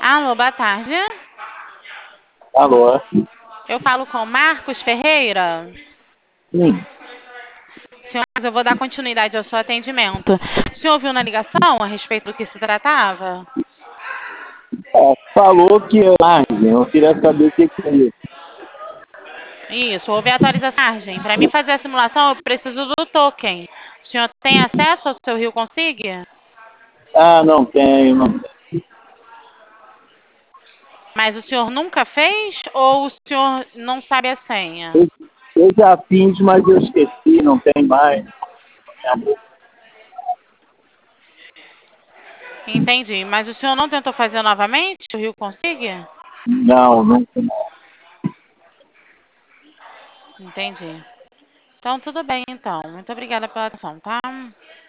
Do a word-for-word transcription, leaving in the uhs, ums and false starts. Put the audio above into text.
Alô, boa tarde. Alô? Eu falo com Marcos Ferreira. Sim. Senhor, eu vou dar continuidade ao seu atendimento. O senhor ouviu na ligação a respeito do que se tratava? É, falou que é margem, eu queria saber o que, que é isso. Isso, houve a atualização. Para mim fazer a simulação, eu preciso do token. O senhor tem acesso ao seu Rio Consigue? Ah, não tenho, não. Mas o senhor nunca fez ou o senhor não sabe a senha? Eu, eu já fiz, mas eu esqueci, não tem mais. Entendi. Mas o senhor não tentou fazer novamente o Rio Consigue? Não, não tem. Entendi. Então, tudo bem, então. Muito obrigada pela atenção, tá?